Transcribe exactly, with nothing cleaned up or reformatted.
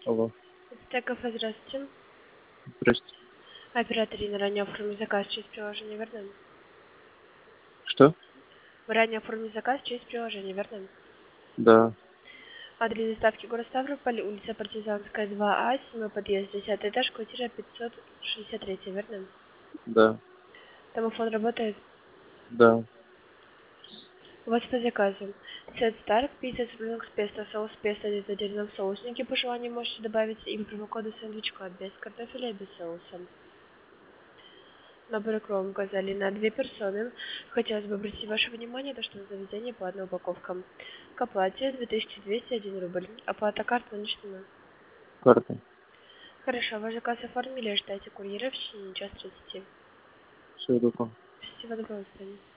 Алло. Это кафе, здравствуйте. Здрасте. Оператор Ирина ранее оформил заказ через приложение, верно? Что? Вы ранее оформили заказ через приложение, верно? Да. Адрес доставки город Ставрополь, улица Партизанская, два А, седьмой подъезд, десятый этаж, квартира пятьсот шестьдесят три, верно? Да. Домофон работает. Да. У вас по заказу. Сет Старк, пицца с блинкс песто, соус песто в отдельном соуснике. По желанию можете добавить им промокоды сэндвичка без картофеля и без соуса. Набор кром указали на две персоны. Хотелось бы обратить ваше внимание, то, что на заведение по одной упаковкам. К оплате две тысячи двести один рубль. Оплата карт наличными. Карта. Хорошо, ваш заказ оформили, ждайте курьера в течение час тридцати. Все, добро. Всего доброго, до свидания.